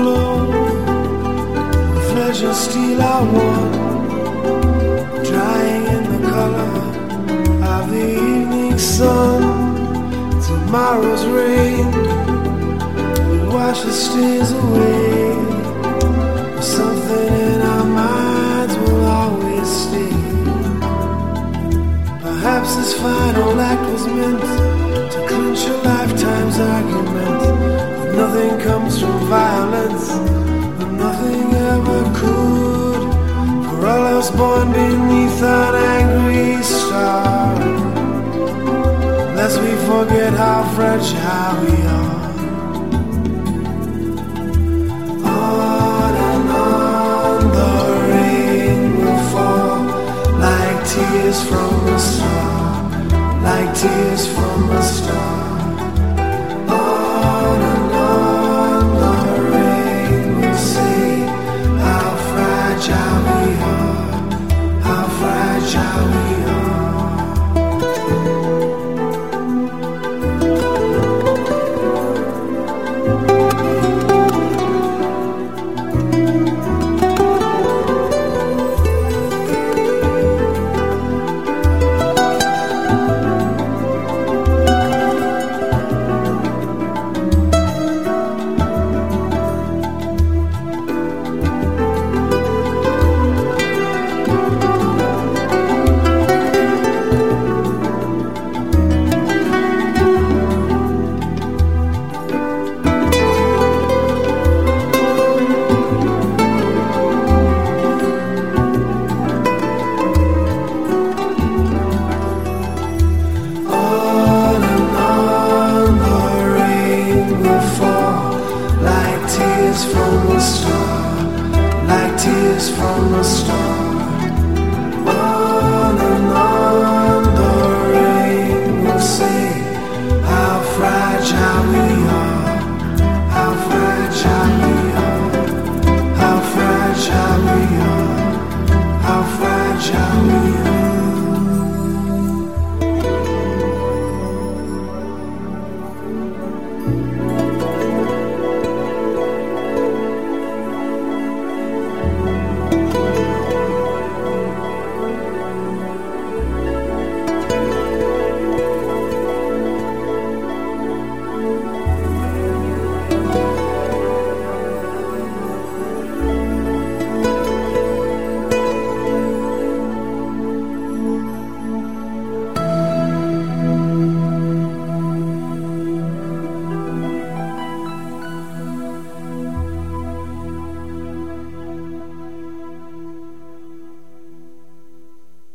glow, flesh and steel are one, drying in the color of the evening sun. Tomorrow's rain washes stains away, but something in our minds will always stay. Perhaps this final act was meant to clinch a lifetime's argument, but nothing comes from violence, but nothing ever could. For all of us born beneath an angry star, lest we forget how fragile we are. On and on the rain will fall, like tears from a star, like tears from a star. On and on the rain will say how fragile we are, how fragile we are. From a star, like tears from a star.